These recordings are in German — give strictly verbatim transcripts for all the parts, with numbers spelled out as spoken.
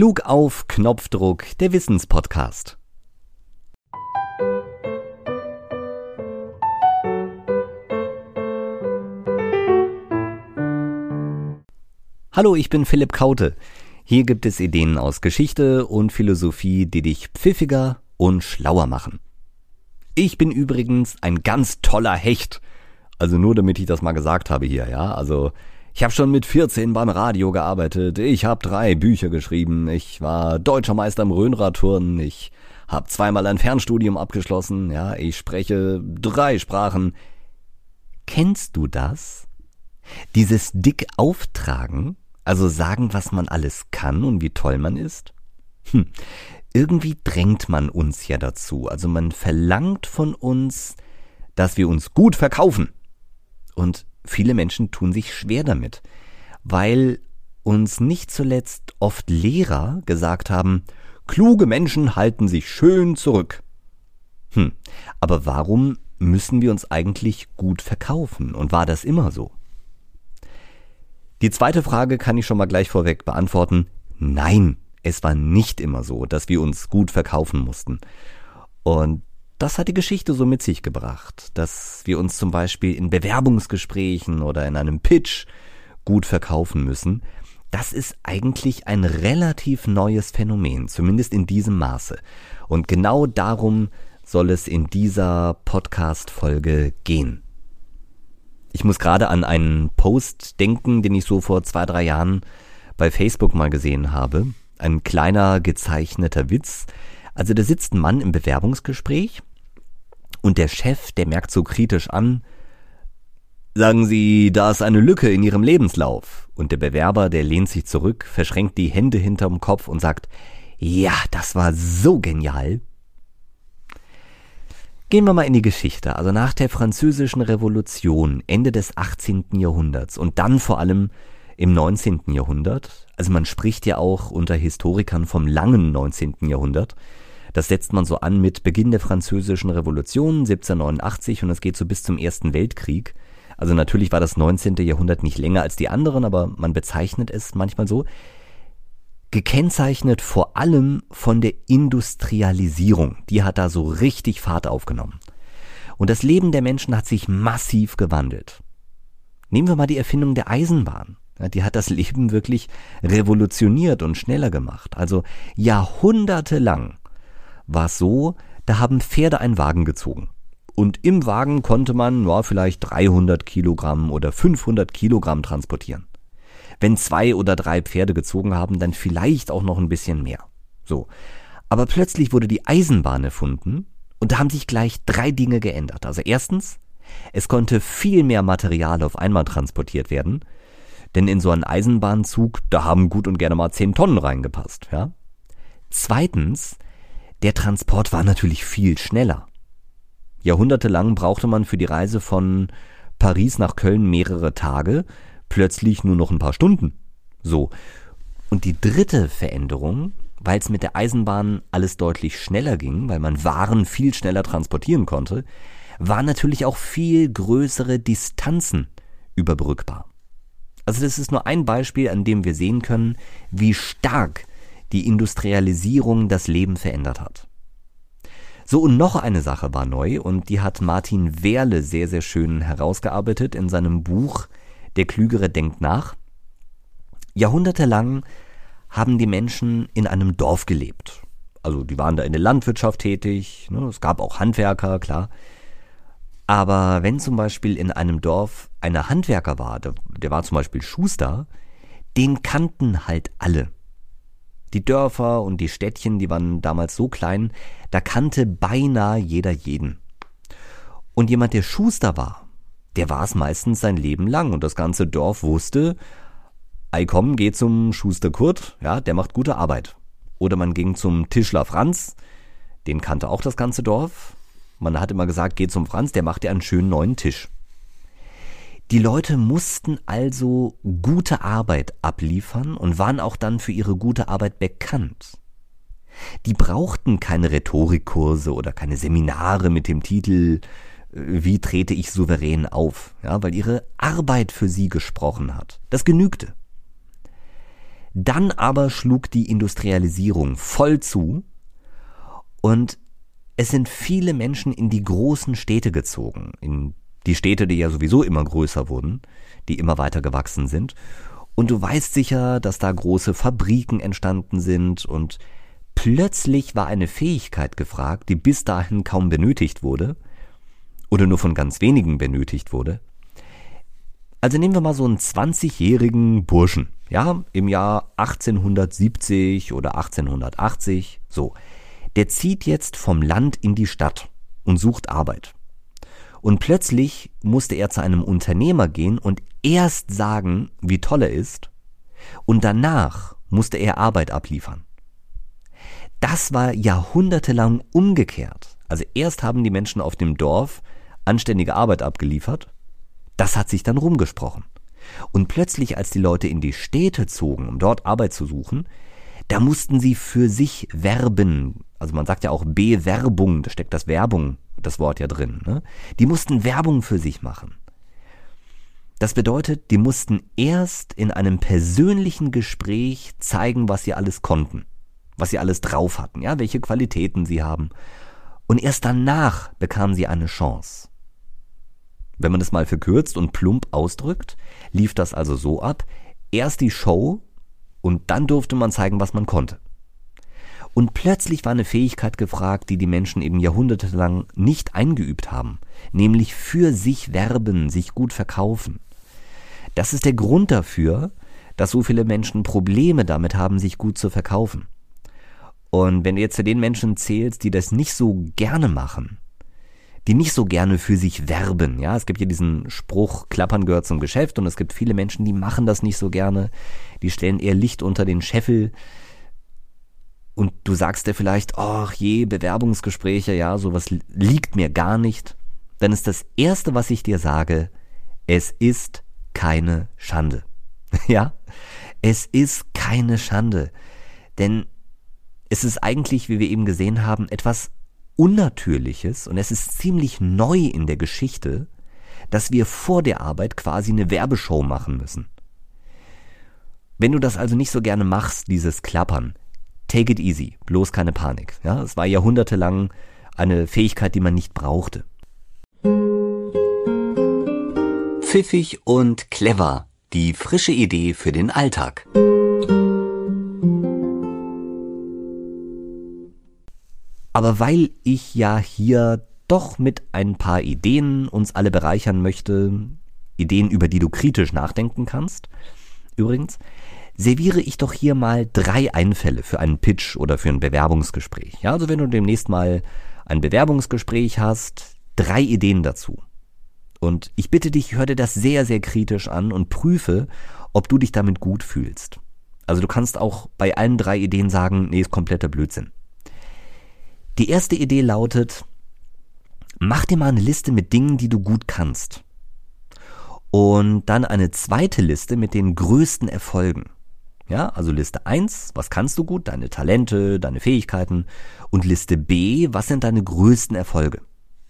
Klug auf Knopfdruck, der Wissenspodcast. Hallo, ich bin Philipp Kaute. Hier gibt es Ideen aus Geschichte und Philosophie, die dich pfiffiger und schlauer machen. Ich bin übrigens ein ganz toller Hecht. Also nur damit ich das mal gesagt habe hier, ja. Also ich habe schon mit vierzehn beim Radio gearbeitet. Ich habe drei Bücher geschrieben. Ich war deutscher Meister im Rhönradturnen. Ich habe zweimal ein Fernstudium abgeschlossen. Ja, ich spreche drei Sprachen. Kennst du das? Dieses dick auftragen, also sagen, was man alles kann und wie toll man ist? Hm. Irgendwie drängt man uns ja dazu. Also man verlangt von uns, dass wir uns gut verkaufen. Und viele Menschen tun sich schwer damit, weil uns nicht zuletzt oft Lehrer gesagt haben, kluge Menschen halten sich schön zurück. Hm, aber warum müssen wir uns eigentlich gut verkaufen? Und war das immer so? Die zweite Frage kann ich schon mal gleich vorweg beantworten. Nein, es war nicht immer so, dass wir uns gut verkaufen mussten. Und das hat die Geschichte so mit sich gebracht, dass wir uns zum Beispiel in Bewerbungsgesprächen oder in einem Pitch gut verkaufen müssen. Das ist eigentlich ein relativ neues Phänomen, zumindest in diesem Maße. Und genau darum soll es in dieser Podcast-Folge gehen. Ich muss gerade an einen Post denken, den ich so vor zwei, drei Jahren bei Facebook mal gesehen habe. Ein kleiner gezeichneter Witz. Also da sitzt ein Mann im Bewerbungsgespräch und der Chef, der merkt so kritisch an, sagen Sie, da ist eine Lücke in Ihrem Lebenslauf. Und der Bewerber, der lehnt sich zurück, verschränkt die Hände hinterm Kopf und sagt, ja, das war so genial. Gehen wir mal in die Geschichte. Also nach der Französischen Revolution, Ende des achtzehnten Jahrhunderts und dann vor allem im neunzehnten Jahrhundert, also man spricht ja auch unter Historikern vom langen neunzehnten Jahrhundert, das setzt man so an mit Beginn der Französischen Revolution siebzehnhundertneunundachtzig und es geht so bis zum Ersten Weltkrieg. Also natürlich war das neunzehnte Jahrhundert nicht länger als die anderen, aber man bezeichnet es manchmal so. Gekennzeichnet vor allem von der Industrialisierung. Die hat da so richtig Fahrt aufgenommen. Und das Leben der Menschen hat sich massiv gewandelt. Nehmen wir mal die Erfindung der Eisenbahn. Ja, die hat das Leben wirklich revolutioniert und schneller gemacht. Also jahrhundertelang war es so, da haben Pferde einen Wagen gezogen. Und im Wagen konnte man ja, vielleicht dreihundert Kilogramm oder fünfhundert Kilogramm transportieren. Wenn zwei oder drei Pferde gezogen haben, dann vielleicht auch noch ein bisschen mehr. So. Aber plötzlich wurde die Eisenbahn erfunden und da haben sich gleich drei Dinge geändert. Also erstens, es konnte viel mehr Material auf einmal transportiert werden, denn in so einen Eisenbahnzug, da haben gut und gerne mal zehn Tonnen reingepasst. Ja? Zweitens, der Transport war natürlich viel schneller. Jahrhundertelang brauchte man für die Reise von Paris nach Köln mehrere Tage, plötzlich nur noch ein paar Stunden. So. Und die dritte Veränderung, weil es mit der Eisenbahn alles deutlich schneller ging, weil man Waren viel schneller transportieren konnte, waren natürlich auch viel größere Distanzen überbrückbar. Also das ist nur ein Beispiel, an dem wir sehen können, wie stark die Industrialisierung das Leben verändert hat. So, und noch eine Sache war neu und die hat Martin Wehrle sehr, sehr schön herausgearbeitet in seinem Buch Der Klügere denkt nach. Jahrhundertelang haben die Menschen in einem Dorf gelebt. Also die waren da in der Landwirtschaft tätig, ne? Es gab auch Handwerker, klar. Aber wenn zum Beispiel in einem Dorf ein Handwerker war, der, der war zum Beispiel Schuster, den kannten halt alle. Die Dörfer und die Städtchen, die waren damals so klein, da kannte beinahe jeder jeden. Und jemand, der Schuster war, der war es meistens sein Leben lang und das ganze Dorf wusste, ei komm, geh zum Schuster Kurt, ja, der macht gute Arbeit. Oder man ging zum Tischler Franz, den kannte auch das ganze Dorf. Man hat immer gesagt, geh zum Franz, der macht dir einen schönen neuen Tisch. Die Leute mussten also gute Arbeit abliefern und waren auch dann für ihre gute Arbeit bekannt. Die brauchten keine Rhetorikkurse oder keine Seminare mit dem Titel Wie trete ich souverän auf, ja, weil ihre Arbeit für sie gesprochen hat. Das genügte. Dann aber schlug die Industrialisierung voll zu und es sind viele Menschen in die großen Städte gezogen, in die Städte, die ja sowieso immer größer wurden, die immer weiter gewachsen sind. Und du weißt sicher, dass da große Fabriken entstanden sind und plötzlich war eine Fähigkeit gefragt, die bis dahin kaum benötigt wurde oder nur von ganz wenigen benötigt wurde. Also nehmen wir mal so einen zwanzigjährigen Burschen, ja, im Jahr achtzehnhundertsiebzig oder achtzehnhundertachtzig, so. Der zieht jetzt vom Land in die Stadt und sucht Arbeit. Und plötzlich musste er zu einem Unternehmer gehen und erst sagen, wie toll er ist, und danach musste er Arbeit abliefern. Das war jahrhundertelang umgekehrt. Also erst haben die Menschen auf dem Dorf anständige Arbeit abgeliefert, das hat sich dann rumgesprochen. Und plötzlich, als die Leute in die Städte zogen, um dort Arbeit zu suchen, da mussten sie für sich werben. Also man sagt ja auch Bewerbung, da steckt das Werbung, das Wort ja drin. Ne? Die mussten Werbung für sich machen. Das bedeutet, die mussten erst in einem persönlichen Gespräch zeigen, was sie alles konnten, was sie alles drauf hatten, ja, welche Qualitäten sie haben. Und erst danach bekamen sie eine Chance. Wenn man das mal verkürzt und plump ausdrückt, lief das also so ab, erst die Show und dann durfte man zeigen, was man konnte. Und plötzlich war eine Fähigkeit gefragt, die die Menschen eben jahrhundertelang nicht eingeübt haben, nämlich für sich werben, sich gut verkaufen. Das ist der Grund dafür, dass so viele Menschen Probleme damit haben, sich gut zu verkaufen. Und wenn du jetzt zu den Menschen zählst, die das nicht so gerne machen, die nicht so gerne für sich werben, ja, es gibt ja diesen Spruch, Klappern gehört zum Geschäft, und es gibt viele Menschen, die machen das nicht so gerne, die stellen eher Licht unter den Scheffel, und du sagst dir vielleicht, ach je, Bewerbungsgespräche, ja, sowas liegt mir gar nicht, dann ist das Erste, was ich dir sage, es ist keine Schande. Ja, es ist keine Schande, denn es ist eigentlich, wie wir eben gesehen haben, etwas Unnatürliches, und es ist ziemlich neu in der Geschichte, dass wir vor der Arbeit quasi eine Werbeshow machen müssen. Wenn du das also nicht so gerne machst, dieses Klappern, take it easy, bloß keine Panik. Ja, es war jahrhundertelang eine Fähigkeit, die man nicht brauchte. Pfiffig und clever, die frische Idee für den Alltag. Aber weil ich ja hier doch mit ein paar Ideen uns alle bereichern möchte, Ideen, über die du kritisch nachdenken kannst, übrigens, serviere ich doch hier mal drei Einfälle für einen Pitch oder für ein Bewerbungsgespräch. Ja, also wenn du demnächst mal ein Bewerbungsgespräch hast, drei Ideen dazu. Und ich bitte dich, hör dir das sehr, sehr kritisch an und prüfe, ob du dich damit gut fühlst. Also du kannst auch bei allen drei Ideen sagen, nee, ist kompletter Blödsinn. Die erste Idee lautet, mach dir mal eine Liste mit Dingen, die du gut kannst. Und dann eine zweite Liste mit den größten Erfolgen. Ja, also Liste eins, was kannst du gut, deine Talente, deine Fähigkeiten. Und Liste B, was sind deine größten Erfolge?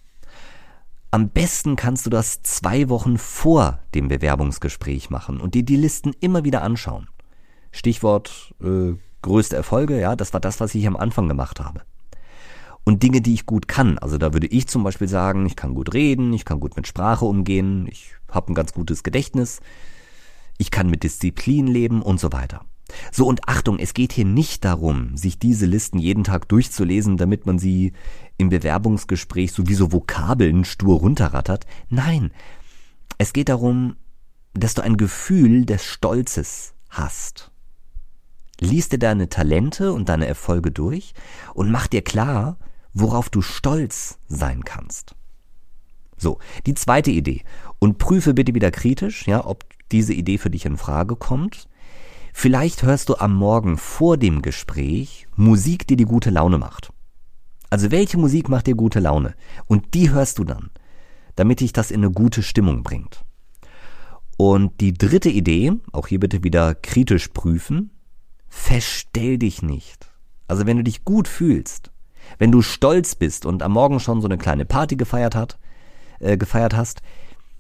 Am besten kannst du das zwei Wochen vor dem Bewerbungsgespräch machen und dir die Listen immer wieder anschauen. Stichwort äh, größte Erfolge, ja, das war das, was ich am Anfang gemacht habe. Und Dinge, die ich gut kann, also da würde ich zum Beispiel sagen, ich kann gut reden, ich kann gut mit Sprache umgehen, ich habe ein ganz gutes Gedächtnis, ich kann mit Disziplin leben und so weiter. So, und Achtung, es geht hier nicht darum, sich diese Listen jeden Tag durchzulesen, damit man sie im Bewerbungsgespräch so wie so Vokabeln stur runterrattert. Nein, es geht darum, dass du ein Gefühl des Stolzes hast. Lies dir deine Talente und deine Erfolge durch und mach dir klar, worauf du stolz sein kannst. So, die zweite Idee. Und prüfe bitte wieder kritisch, ja, ob diese Idee für dich in Frage kommt. Vielleicht hörst du am Morgen vor dem Gespräch Musik, die dir gute Laune macht. Also welche Musik macht dir gute Laune? Und die hörst du dann, damit dich das in eine gute Stimmung bringt. Und die dritte Idee, auch hier bitte wieder kritisch prüfen, verstell dich nicht. Also wenn du dich gut fühlst, wenn du stolz bist und am Morgen schon so eine kleine Party gefeiert hat, äh, gefeiert hast,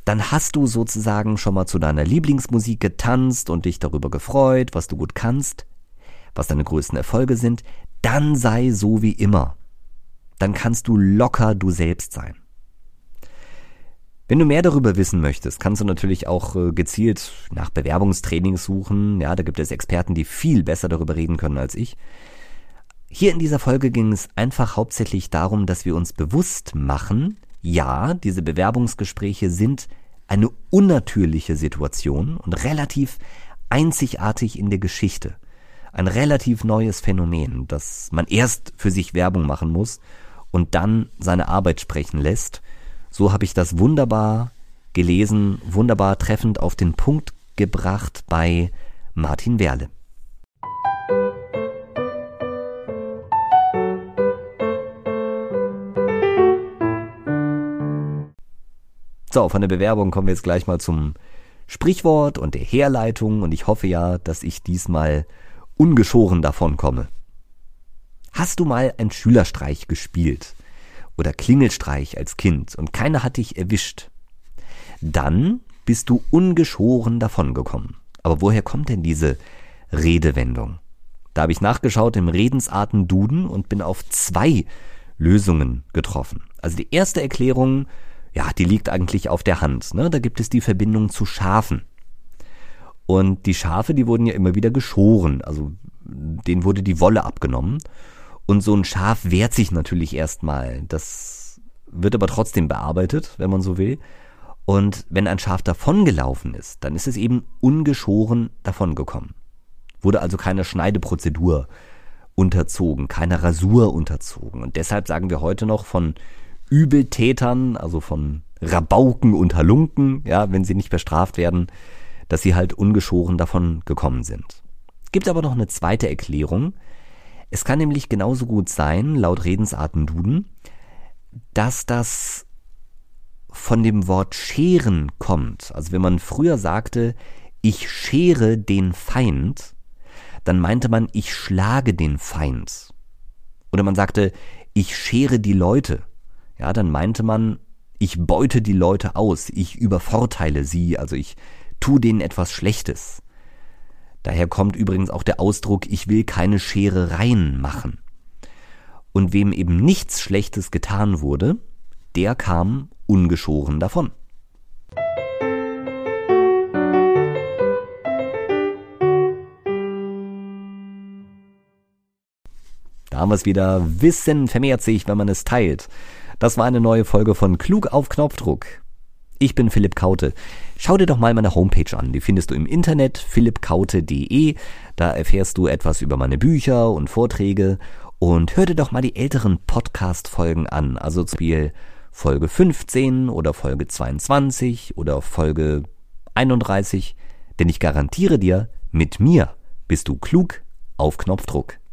dann hast du sozusagen schon mal zu deiner Lieblingsmusik getanzt und dich darüber gefreut, was du gut kannst, was deine größten Erfolge sind. Dann sei so wie immer. Dann kannst du locker du selbst sein. Wenn du mehr darüber wissen möchtest, kannst du natürlich auch äh, gezielt nach Bewerbungstrainings suchen. Ja, da gibt es Experten, die viel besser darüber reden können als ich. Hier in dieser Folge ging es einfach hauptsächlich darum, dass wir uns bewusst machen, ja, diese Bewerbungsgespräche sind eine unnatürliche Situation und relativ einzigartig in der Geschichte. Ein relativ neues Phänomen, dass man erst für sich Werbung machen muss und dann seine Arbeit sprechen lässt. So habe ich das wunderbar gelesen, wunderbar treffend auf den Punkt gebracht bei Martin Werle. So, von der Bewerbung kommen wir jetzt gleich mal zum Sprichwort und der Herleitung und ich hoffe ja, dass ich diesmal ungeschoren davon komme. Hast du mal einen Schülerstreich gespielt? Oder Klingelstreich als Kind und keiner hat dich erwischt, dann bist du ungeschoren davongekommen. Aber woher kommt denn diese Redewendung? Da habe ich nachgeschaut im Redensarten-Duden und bin auf zwei Lösungen getroffen. Also die erste Erklärung, ja, die liegt eigentlich auf der Hand. Ne? Da gibt es die Verbindung zu Schafen. Und die Schafe, die wurden ja immer wieder geschoren, also denen wurde die Wolle abgenommen. Und so ein Schaf wehrt sich natürlich erstmal. Das wird aber trotzdem bearbeitet, wenn man so will. Und wenn ein Schaf davongelaufen ist, dann ist es eben ungeschoren davongekommen. Wurde also keine Schneideprozedur unterzogen, keine Rasur unterzogen. Und deshalb sagen wir heute noch von Übeltätern, also von Rabauken und Halunken, ja, wenn sie nicht bestraft werden, dass sie halt ungeschoren davon gekommen sind. Gibt aber noch eine zweite Erklärung. Es kann nämlich genauso gut sein, laut Redensarten-Duden, dass das von dem Wort scheren kommt. Also wenn man früher sagte, ich schere den Feind, dann meinte man, ich schlage den Feind. Oder man sagte, ich schere die Leute. Ja, dann meinte man, ich beute die Leute aus, ich übervorteile sie, also ich tue denen etwas Schlechtes. Daher kommt übrigens auch der Ausdruck, ich will keine Scherereien machen. Und wem eben nichts Schlechtes getan wurde, der kam ungeschoren davon. Da haben wir es wieder, Wissen vermehrt sich, wenn man es teilt. Das war eine neue Folge von Klug auf Knopfdruck. Ich bin Philipp Kaute. Schau dir doch mal meine Homepage an. Die findest du im Internet, philipp kaute punkt de. Da erfährst du etwas über meine Bücher und Vorträge. Und hör dir doch mal die älteren Podcast-Folgen an. Also zum Beispiel Folge fünfzehn oder Folge zweiundzwanzig oder Folge einunddreißig. Denn ich garantiere dir, mit mir bist du klug auf Knopfdruck.